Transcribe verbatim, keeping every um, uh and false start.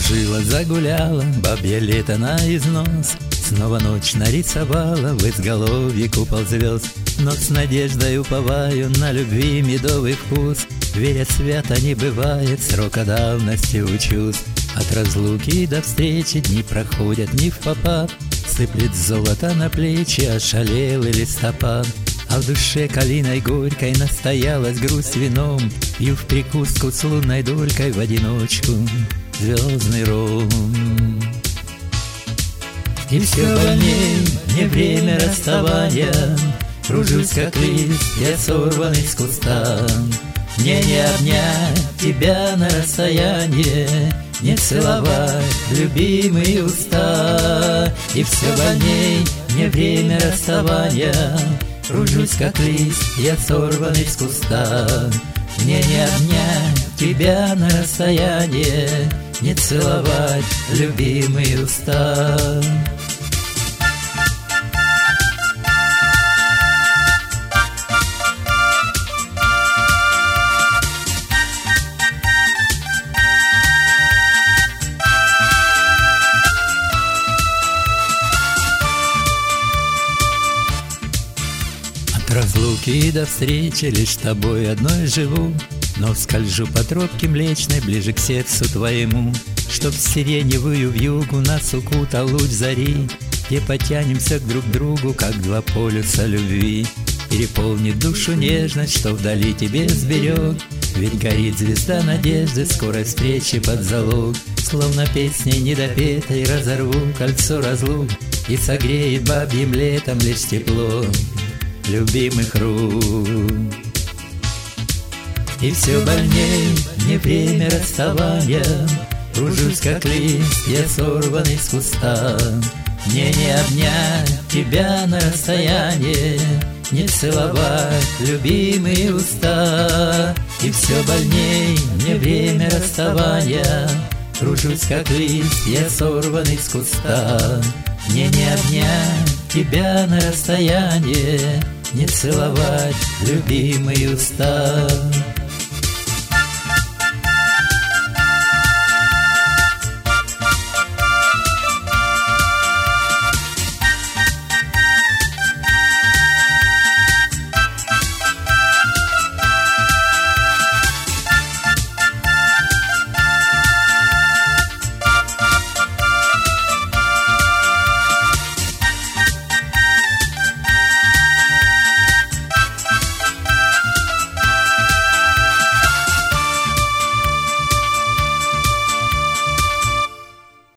Закружила, загуляла, бабье лето на износ. Снова ночь нарисовала в изголовье купол звезд. Но с надеждой уповаю на любви медовый вкус. Веря свято не бывает, срока давности учусь. От разлуки до встречи дни проходят не впопад. Сыплет золото на плечи ошалелый листопад. А в душе калиной горькой настоялась грусть вином. Пью в прикуску с лунной долькой в одиночку звездный ром. И все больней мне время расставания. Кружусь, как лист, я сорванный с куста. Мне не обнять тебя на расстояние, не целовать любимые уста. И все больней мне время расставания. Кружусь, как лист, я сорванный с куста. Мне не обнять тебя на расстояние, не целовать любимые уста. Разлуки до встречи лишь тобой одной живу. Но скольжу по тропке млечной ближе к сердцу твоему, чтоб в сиреневую вьюгу нас укутал луч зари, где потянемся друг к другу, как два полюса любви. Переполнит душу нежность, что вдали тебе сберег. Ведь горит звезда надежды скорой встречи под залог. Словно песней недопетой разорву кольцо разлук, и согреет бабьим летом лишь тепло любимых рук. И все больней мне время расставания. Кружусь, как лист, я сорванный с куста. Мне не обнять тебя на расстояние, не целовать любимые уста. И все больней мне время расставания. Кружусь, как лист, я сорванный с куста. Мне не обнять тебя на расстояние, не целовать любимые уста.